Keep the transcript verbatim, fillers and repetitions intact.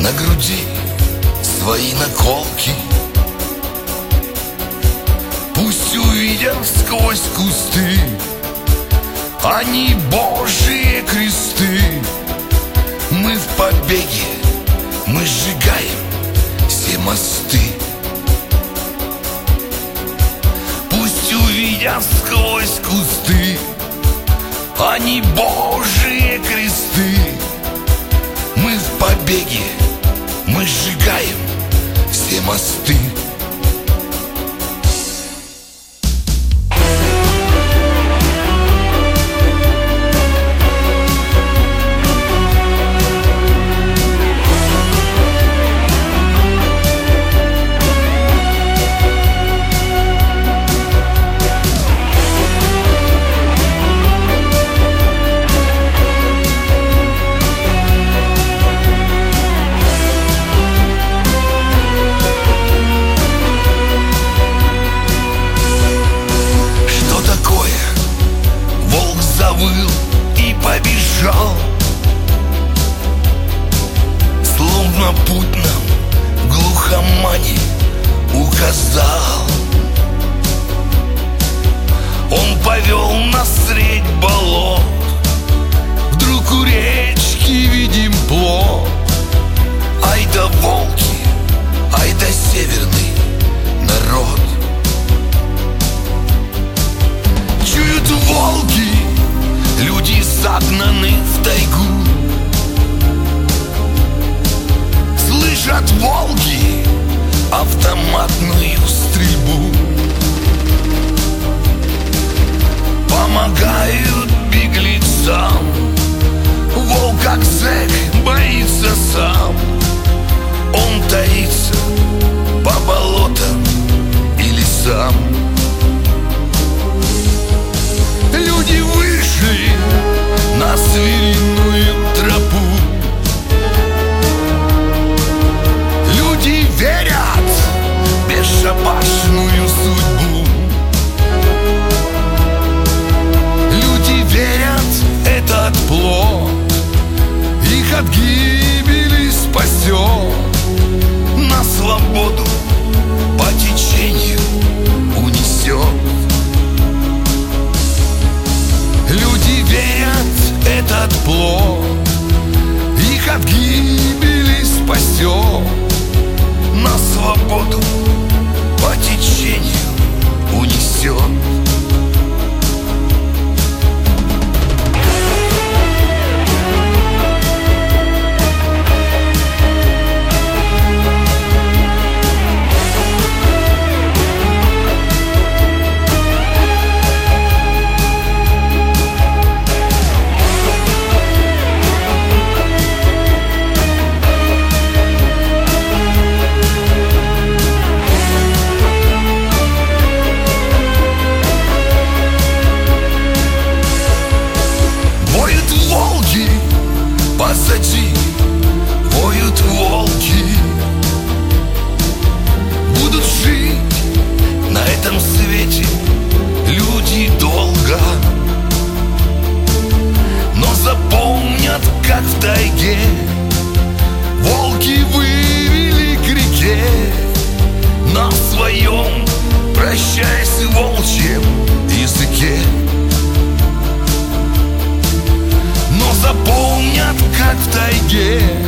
на груди свои наколки. Пусть увидят сквозь кусты они Божьи кресты. Мы в побеге, мы сжигаем все мосты. Пусть увидят сквозь кусты они Божьи кресты. Мы в побеге, мы сжигаем все мосты. И побежал, словно путь нам глухомани указал. Он повел нас средь болот, вдруг у речки видим плот. Ай да волки, ай да северный народ. Чуют волки, люди загнаны в тайгу. Слышат волки автоматную стрельбу. Помогают беглецам. Волк, как зэк, боится сам. Он таится по болотам и лесам. Люди вышли на звериную тропу. Люди верят в бесшабашную судьбу. Люди верят, этот плод их от гибели спасет. На свободу по течению унесет. Люди верят, этот плод их от гибели спасет. На свободу по течению унесет. Позади воют волки. Будут жить на этом свете люди долго, но запомнят, как в тайге волки вывели к реке. На своем, прощаясь, волчьем языке. Но запомнят, как в тайге